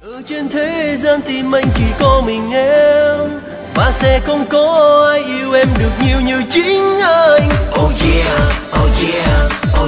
Ở trên thế gian thì anh chỉ có mình em, và sẽ không có ai yêu em được nhiều như chính anh. Oh yeah, oh yeah, oh